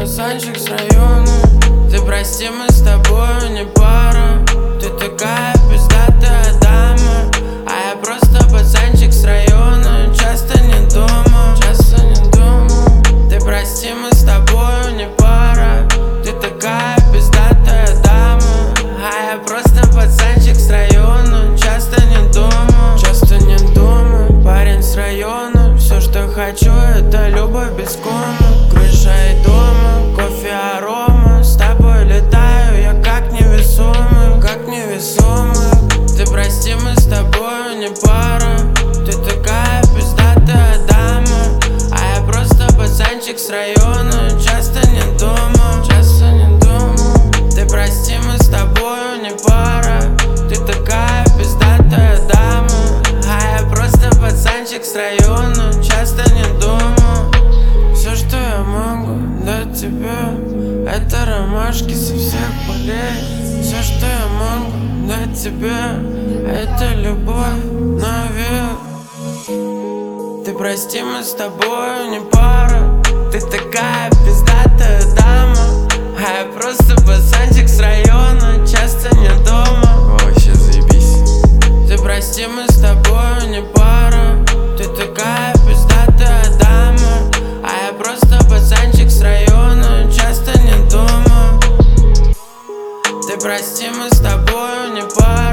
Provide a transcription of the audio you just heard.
пацанчик с района. Ты прости, мы с тобой не пара. Ты такая пиздатая дама, а я просто пацанчик с района. Часто не дома, часто не дома. Ты прости, мы с тобой не пара. Ты такая пиздатая дама, а я просто пацанчик с района. Часто не дома, часто не дома. Парень с района. Все, что хочу, это любовь без кома. Крыша и дома, кофе, арома. С тобой летаю я как невесомый, как невесомый. Ты прости, мы с тобой не пара. Ты такая пиздатая дама, а я просто пацанчик с района. Часто не дома, часто не дома. Ты прости, мы с тобой не пара. Ты такая пиздатая дама, а я просто пацанчик с района. Часто не дома. Все, что я могу дать тебе, это ромашки со всех полей. Все, что я могу дать тебе, это любовь навек. Ты прости, мы с тобой не пара. Ты такая пиздатая дама, а я просто пацанчик с района. Часто не дома. Вообще заебись. Ты прости, мы с тобой не пара. Ты такая пиздатая дама, а я просто пацанчик с района. Часто не дома. Ты прости, мы с тобой не пара.